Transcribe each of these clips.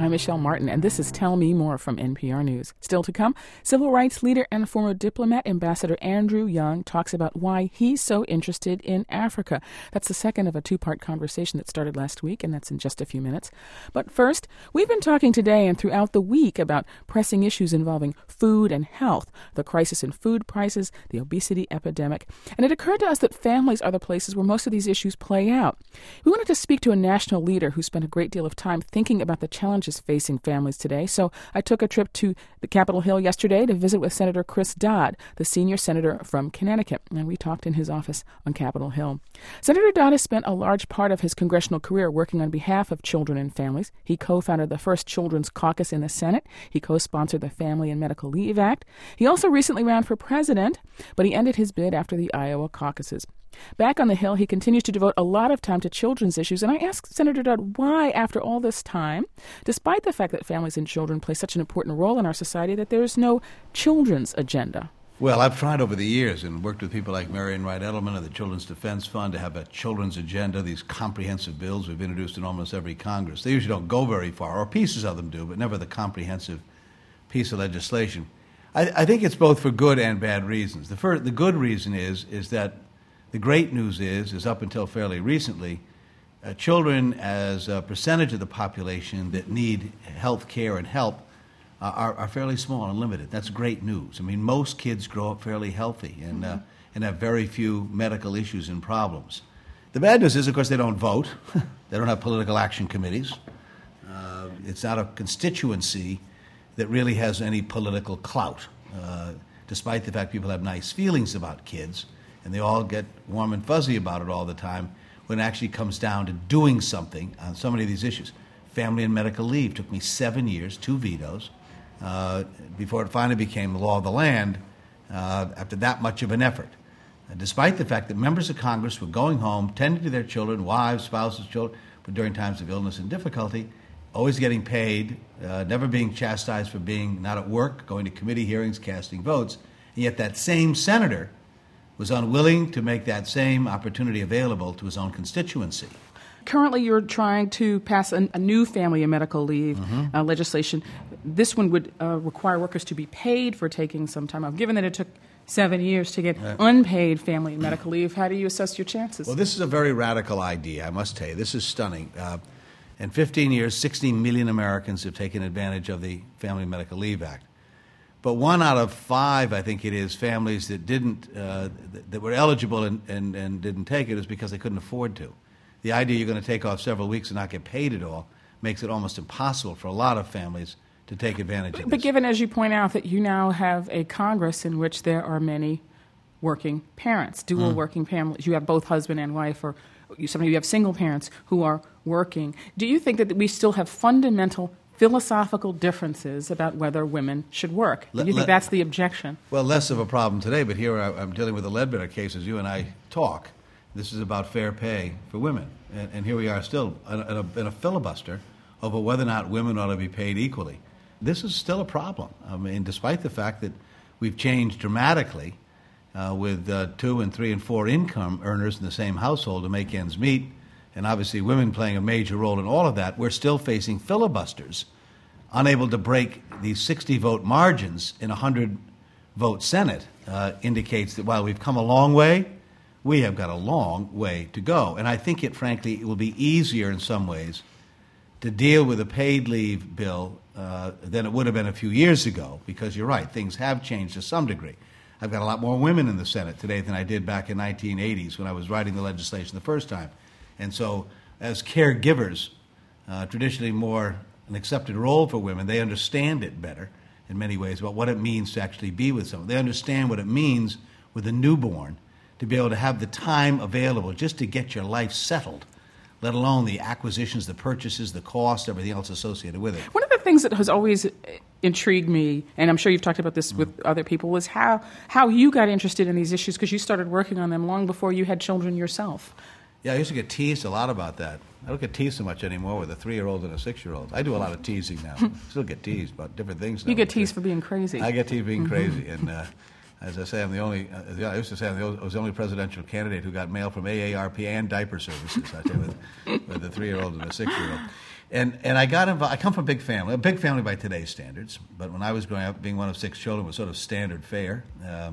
I'm Michelle Martin, and this is Tell Me More from NPR News. Still to come, civil rights leader and former diplomat Ambassador Andrew Young talks about why he's so interested in Africa. That's the second of a two-part conversation that started last week, and that's in just a few minutes. But first, we've been talking today and throughout the week about pressing issues involving food and health, the crisis in food prices, the obesity epidemic, and it occurred to us that families are the places where most of these issues play out. We wanted to speak to a national leader who spent a great deal of time thinking about the challenges facing families today, so I took a trip to the Capitol Hill yesterday to visit with Senator Chris Dodd, the senior senator from Connecticut, and we talked in his office on Capitol Hill. Senator Dodd has spent a large part of his congressional career working on behalf of children and families. He co-founded the first Children's Caucus in the Senate. He co-sponsored the Family and Medical Leave Act. He also recently ran for president, but he ended his bid after the Iowa caucuses. Back on the Hill, he continues to devote a lot of time to children's issues, and I asked Senator Dodd why, after all this time, despite the fact that families and children play such an important role in our society, that there is no children's agenda. Well, I've tried over the years and worked with people like Marian Wright Edelman of the Children's Defense Fund to have a children's agenda, these comprehensive bills we've introduced in almost every Congress. They usually don't go very far, or pieces of them do, but never the comprehensive piece of legislation. I think it's both for good and bad reasons. The good reason is that the great news is up until fairly recently, children as a percentage of the population that need health care and help are fairly small and limited. That's great news. I mean, most kids grow up fairly healthy and have very few medical issues and problems. The bad news is, of course, they don't vote. They don't have political action committees. It's not a constituency that really has any political clout, despite the fact people have nice feelings about kids, and they all get warm and fuzzy about it all the time when it actually comes down to doing something on so many of these issues. Family and medical leave took me 7 years, 2 vetoes, before it finally became the law of the land after that much of an effort. Despite the fact that members of Congress were going home, tending to their children, wives, spouses, children, but during times of illness and difficulty, always getting paid, never being chastised for being not at work, going to committee hearings, casting votes, and yet that same senator was unwilling to make that same opportunity available to his own constituency. Currently, you're trying to pass a new family and medical leave legislation. This one would require workers to be paid for taking some time off. Given that it took 7 years to get unpaid family and medical leave, how do you assess your chances? Well, this is a very radical idea, I must tell you. This is stunning. In 15 years, 16 million Americans have taken advantage of the Family and Medical Leave Act. But 1 out of 5, I think it is, families that didn't, that were eligible and didn't take it is because they couldn't afford to. The idea you're going to take off several weeks and not get paid at all makes it almost impossible for a lot of families to take advantage of this. But given, as you point out, that you now have a Congress in which there are many working parents, dual working families, you have both husband and wife, or you have single parents who are working, do you think that we still have fundamental philosophical differences about whether women should work? Do you think that's the objection? Well, less of a problem today, but here I'm dealing with the Ledbetter case as you and I talk. This is about fair pay for women. And here we are still in a filibuster over whether or not women ought to be paid equally. This is still a problem. I mean, despite the fact that we've changed dramatically with 2 and 3 and 4 income earners in the same household to make ends meet, and obviously women playing a major role in all of that, we're still facing filibusters, unable to break these 60-vote margins in a 100-vote Senate. Indicates that while we've come a long way, we have got a long way to go. And I think frankly, it will be easier in some ways to deal with a paid leave bill than it would have been a few years ago, because you're right, things have changed to some degree. I've got a lot more women in the Senate today than I did back in 1980s when I was writing the legislation the first time. And so as caregivers, traditionally more an accepted role for women, they understand it better in many ways about what it means to actually be with someone. They understand what it means with a newborn to be able to have the time available just to get your life settled, let alone the acquisitions, the purchases, the cost, everything else associated with it. One of the things that has always intrigued me, and I'm sure you've talked about this with other people, is how you got interested in these issues, because you started working on them long before you had children yourself. Yeah, I used to get teased a lot about that. I don't get teased so much anymore with a 3-year-old and a 6-year-old. I do a lot of teasing now. Still get teased about different things now. You get teased for being crazy. I get teased for being crazy. And As I say, I'm the only. I used to say I was the only presidential candidate who got mail from AARP and diaper services. I tell you, with the 3-year-old and the 6-year-old. And I got involved. I come from a big family by today's standards. But when I was growing up, being one of 6 children was sort of standard fare.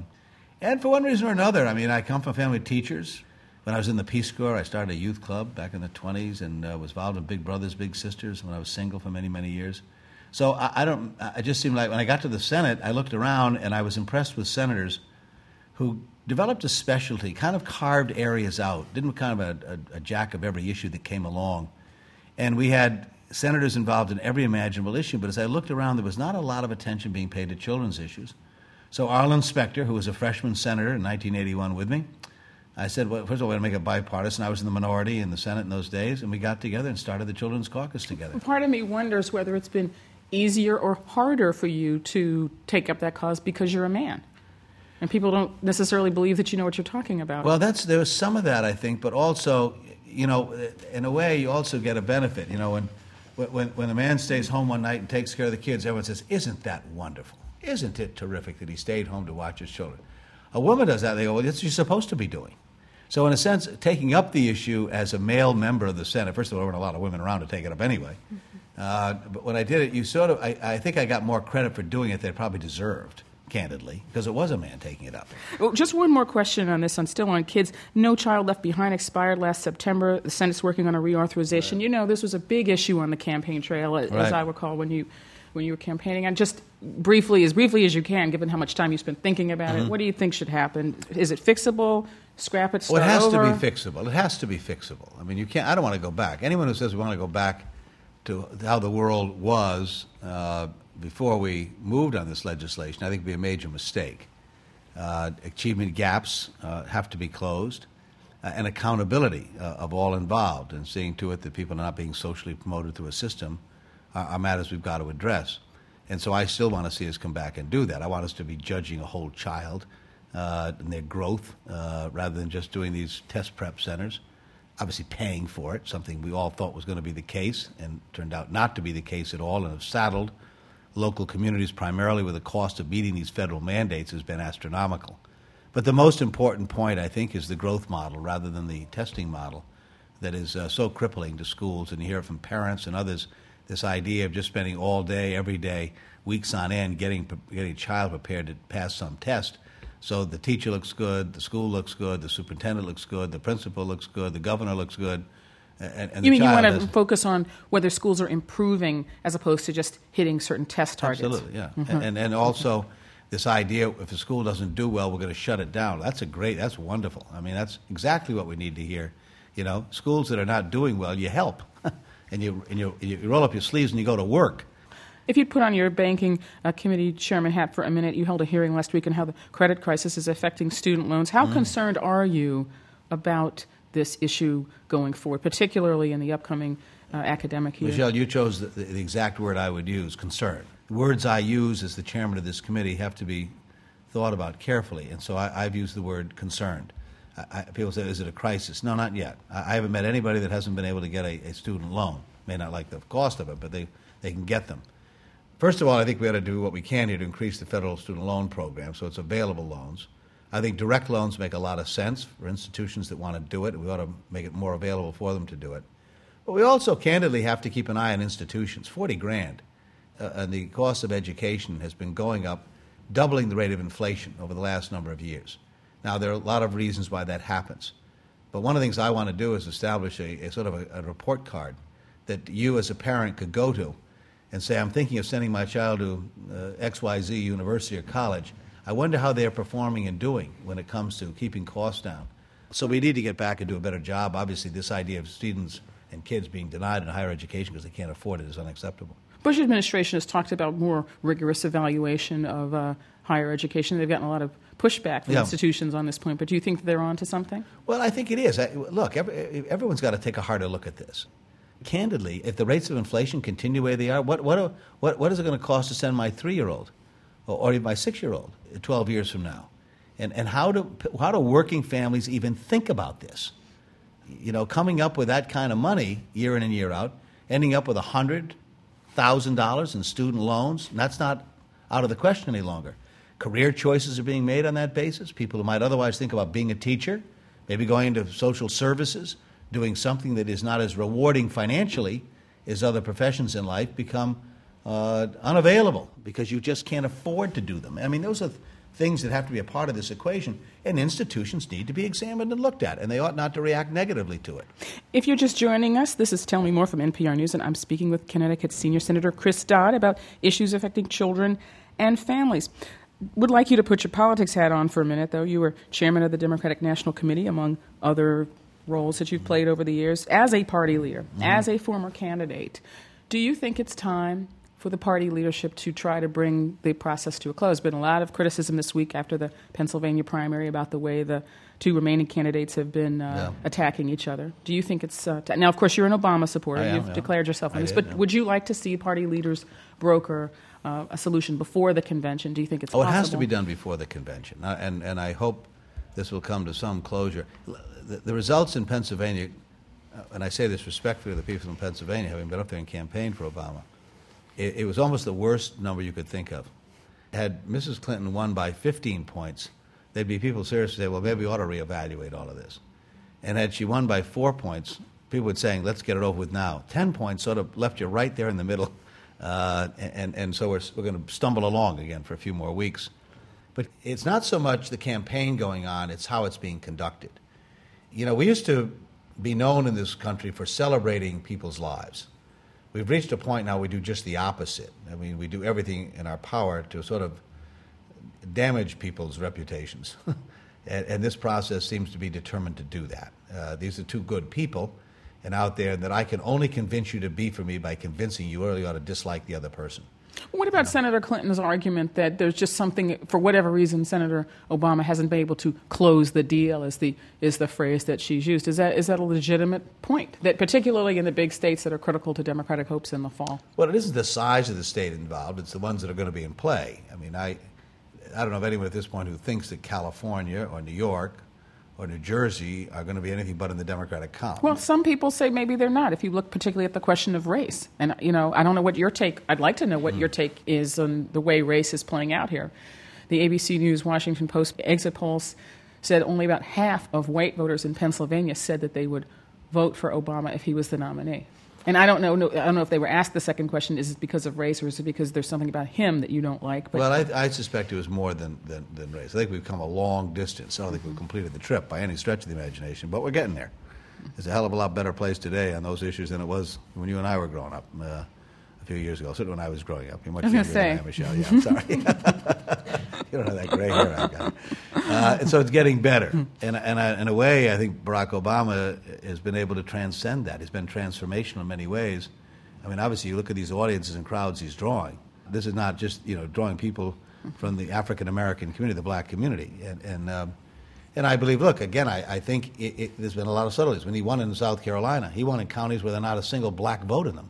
And for one reason or another, I mean, I come from a family of teachers. When I was in the Peace Corps, I started a youth club back in the 20s and was involved in Big Brothers Big Sisters when I was single for many, many years. So I just seemed like when I got to the Senate, I looked around and I was impressed with senators who developed a specialty, kind of carved areas out, didn't kind of a jack of every issue that came along. And we had senators involved in every imaginable issue, but as I looked around, there was not a lot of attention being paid to children's issues. So Arlen Specter, who was a freshman senator in 1981 with me, I said, well, first of all, we're going to make it bipartisan. I was in the minority in the Senate in those days, and we got together and started the Children's Caucus together. Part of me wonders whether it's been easier or harder for you to take up that cause because you're a man. And people don't necessarily believe that you know what you're talking about. Well, there was some of that, I think, but also, you know, in a way, you also get a benefit. You know, when a man stays home one night and takes care of the kids, everyone says, isn't that wonderful? Isn't it terrific that he stayed home to watch his children? A woman does that, they go, well, that's what you're supposed to be doing. So in a sense, taking up the issue as a male member of the Senate, first of all, there weren't a lot of women around to take it up anyway. But when I did it, I think I got more credit for doing it than I probably deserved, candidly, because it was a man taking it up. Well, just one more question on this, still on kids. No Child Left Behind expired last September. The Senate's working on a reauthorization. Right. You know, this was a big issue on the campaign trail, as I recall, when you were campaigning. And just briefly as you can, given how much time you spent thinking about it, what do you think should happen? Is it fixable? Scrap it, start over? Well, it has to be fixable. It has to be fixable. I mean, you can't. I don't want to go back. Anyone who says we want to go back to how the world was before we moved on this legislation, I think would be a major mistake. Achievement gaps have to be closed, and accountability of all involved, and seeing to it that people are not being socially promoted through a system are matters we've got to address. And so I still want to see us come back and do that. I want us to be judging a whole child and their growth rather than just doing these test prep centers. Obviously paying for it, something we all thought was going to be the case and turned out not to be the case at all, and have saddled local communities primarily with the cost of meeting these federal mandates has been astronomical. But the most important point, I think, is the growth model rather than the testing model that is so crippling to schools. And you hear it from parents and others, this idea of just spending all day, every day, weeks on end, getting a child prepared to pass some test. So the teacher looks good, the school looks good, the superintendent looks good, the principal looks good, the governor looks good. And you mean you want to focus on whether schools are improving as opposed to just hitting certain test targets? Absolutely, yeah. And also this idea, if a school doesn't do well, we're going to shut it down. That's wonderful. I mean, that's exactly what we need to hear. You know, schools that are not doing well, you help. and you roll up your sleeves and you go to work. If you'd put on your banking committee chairman hat for a minute, you held a hearing last week on how the credit crisis is affecting student loans. How concerned are you about this issue going forward, particularly in the upcoming academic year? Michelle, you chose the exact word I would use, concern. The words I use as the chairman of this committee have to be thought about carefully, and so I've used the word concerned. People say, is it a crisis? No, not yet. I haven't met anybody that hasn't been able to get a student loan. May not like the cost of it, but they can get them. First of all, I think we ought to do what we can here to increase the federal student loan program so it's available loans. I think direct loans make a lot of sense for institutions that want to do it. We ought to make it more available for them to do it. But we also candidly have to keep an eye on institutions. $40,000 and the cost of education has been going up, doubling the rate of inflation over the last number of years. Now, there are a lot of reasons why that happens. But one of the things I want to do is establish a sort of a report card that you as a parent could go to and say, I'm thinking of sending my child to XYZ university or college. I wonder how they're performing and doing when it comes to keeping costs down. So we need to get back and do a better job. Obviously, this idea of students and kids being denied in higher education because they can't afford it is unacceptable. Bush administration has talked about more rigorous evaluation of higher education. They've gotten a lot of pushback from institutions on this point, but do you think they're on to something? Well, I think it is. Look, everyone's got to take a harder look at this. Candidly, if the rates of inflation continue the way they are, what is it going to cost to send my 3-year-old or even my 6-year-old 12 years from now? And how do working families even think about this? You know, coming up with that kind of money year in and year out, ending up with $100,000 in student loans, and that's not out of the question any longer. Career choices are being made on that basis. People who might otherwise think about being a teacher, maybe going into social services, doing something that is not as rewarding financially as other professions in life, become unavailable because you just can't afford to do them. I mean, those are things that have to be a part of this equation, and institutions need to be examined and looked at, and they ought not to react negatively to it. If you're just joining us, this is Tell Me More from NPR News, and I'm speaking with Connecticut Senior Senator Chris Dodd about issues affecting children and families. Would like you to put your politics hat on for a minute, though. You were chairman of the Democratic National Committee, among other roles that you've played over the years, as a party leader, as a former candidate. Do you think it's time for the party leadership to try to bring the process to a close? There's been a lot of criticism this week after the Pennsylvania primary about the way the two remaining candidates have been attacking each other. Do you think it's now, of course, you're an Obama supporter. You've declared yourself on this. But would you like to see party leaders broker a solution before the convention? Do you think it's possible? It has to be done before the convention. And I hope this will come to some closure. The results in Pennsylvania, and I say this respectfully to the people in Pennsylvania, having been up there and campaigned for Obama, it was almost the worst number you could think of. Had Mrs. Clinton won by 15 points, there'd be people seriously say, well, maybe we ought to reevaluate all of this. And had she won by 4 points, people would say, let's get it over with now. 10 points sort of left you right there in the middle, and so we're going to stumble along again for a few more weeks. But it's not so much the campaign going on, it's how it's being conducted. You know, we used to be known in this country for celebrating people's lives. We've reached a point now we do just the opposite. I mean, we do everything in our power to sort of damage people's reputations. and this process seems to be determined to do that. These are two good people and out there that I can only convince you to be for me by convincing you early on to dislike the other person. What about Senator Clinton's argument that there's just something, for whatever reason, Senator Obama hasn't been able to close the deal, is the phrase that she's used? Is that a legitimate point, that particularly in the big states that are critical to Democratic hopes in the fall? Well, it isn't the size of the state involved. It's the ones that are going to be in play. I mean, I don't know of anyone at this point who thinks that California or New York or New Jersey are going to be anything but in the Democratic column. Well, some people say maybe they're not, if you look particularly at the question of race. And, you know, I don't know what your take, I'd like to know what your take is on the way race is playing out here. The ABC News Washington Post exit polls said only about half of white voters in Pennsylvania said that they would vote for Obama if he was the nominee. And I don't know if they were asked the second question, is it because of race or is it because there's something about him that you don't like? But well, I suspect it was more than race. I think we've come a long distance. I don't think we've completed the trip by any stretch of the imagination, but we're getting there. It's a hell of a lot better place today on those issues than it was when you and I were growing up a few years ago. Certainly when I was growing up. You're much younger than I am, Michelle. Yeah, I'm sorry. You don't have that gray hair I've got. And so it's getting better. And in a way, I think Barack Obama has been able to transcend that. He's been transformational in many ways. I mean, obviously, you look at these audiences and crowds he's drawing. This is not just, drawing people from the African-American community, the black community. And I believe, look, again, I think there's been a lot of subtleties. When he won in South Carolina, he won in counties where there's not a single black vote in them.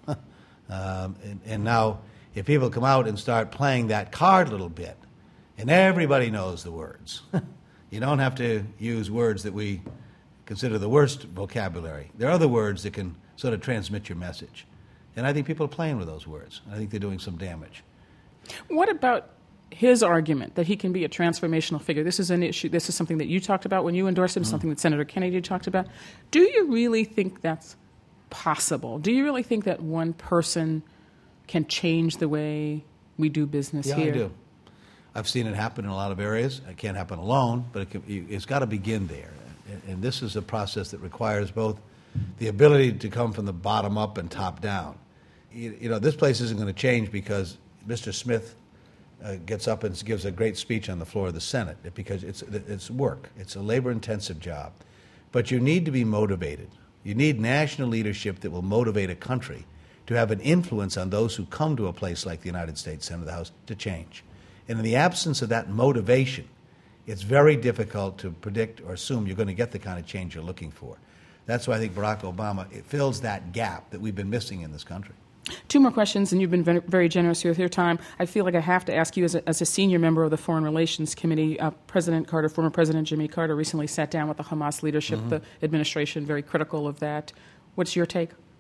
And now, if people come out and start playing that card a little bit, and everybody knows the words. You don't have to use words that we consider the worst vocabulary. There are other words that can sort of transmit your message. And I think people are playing with those words. I think they're doing some damage. What about his argument that he can be a transformational figure? This is an issue. This is something that you talked about when you endorsed him, something that Senator Kennedy talked about. Do you really think that's possible? Do you really think that one person can change the way we do business here? Yeah, I do. I've seen it happen in a lot of areas. It can't happen alone, but it's got to begin there. And this is a process that requires both the ability to come from the bottom up and top down. This place isn't going to change because Mr. Smith gets up and gives a great speech on the floor of the Senate, because it's work. It's a labor-intensive job. But you need to be motivated. You need national leadership that will motivate a country to have an influence on those who come to a place like the United States Senate, the House, to change. And in the absence of that motivation, it's very difficult to predict or assume you're going to get the kind of change you're looking for. That's why I think Barack Obama fills that gap that we've been missing in this country. Two more questions, and you've been very generous with your time. I feel like I have to ask you, as a senior member of the Foreign Relations Committee, President Carter, former President Jimmy Carter, recently sat down with the Hamas leadership, the administration, very critical of that. What's your take?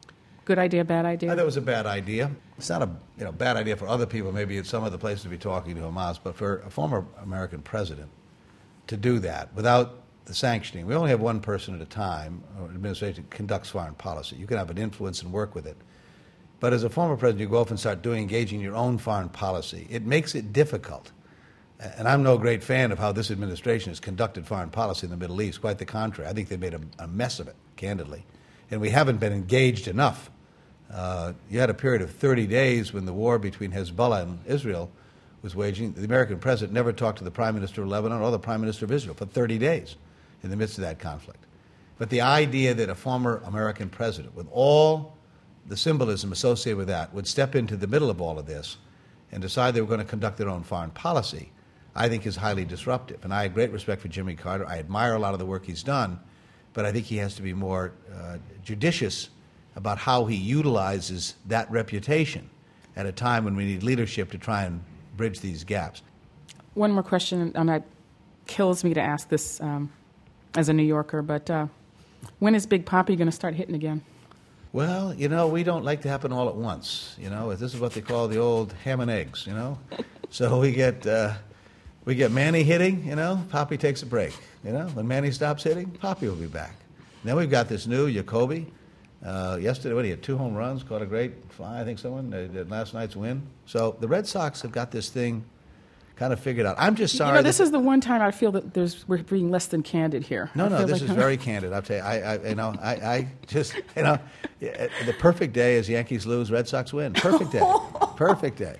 Good idea, bad I idea? thought it was a bad idea. It's not a bad idea for other people, maybe at some other place to be talking to Hamas, but for a former American president to do that without the sanctioning. We only have one person at a time, or administration conducts foreign policy. You can have an influence and work with it. But as a former president, you go off and start engaging your own foreign policy. It makes it difficult. And I'm no great fan of how this administration has conducted foreign policy in the Middle East. Quite the contrary. I think they've made a mess of it, candidly. And we haven't been engaged enough. You had a period of 30 days when the war between Hezbollah and Israel was waging. The American president never talked to the Prime Minister of Lebanon or the Prime Minister of Israel for 30 days in the midst of that conflict. But the idea that a former American president, with all the symbolism associated with that, would step into the middle of all of this and decide they were going to conduct their own foreign policy, I think is highly disruptive. And I have great respect for Jimmy Carter. I admire a lot of the work he's done, but I think he has to be more judicious about how he utilizes that reputation at a time when we need leadership to try and bridge these gaps. One more question, and it kills me to ask this as a New Yorker, but when is Big Papi going to start hitting again? Well, we don't like to happen all at once. This is what they call the old ham and eggs, So we get Manny hitting, Papi takes a break. When Manny stops hitting, Papi will be back. Then we've got this new Jacoby. Yesterday, he had 2 home runs, caught a great fly, I think someone did last night's win. So the Red Sox have got this thing kind of figured out. I'm just sorry. This is the one time I feel that we're being less than candid here. No, this is very candid. I'll tell you, I just, the perfect day is Yankees lose, Red Sox win. Perfect day. Perfect day.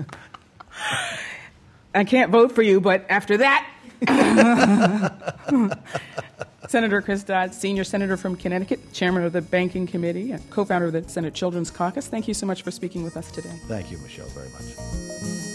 I can't vote for you, but after that. Senator Chris Dodd, Senior Senator from Connecticut, Chairman of the Banking Committee, and co-founder of the Senate Children's Caucus. Thank you so much for speaking with us today. Thank you, Michelle, very much.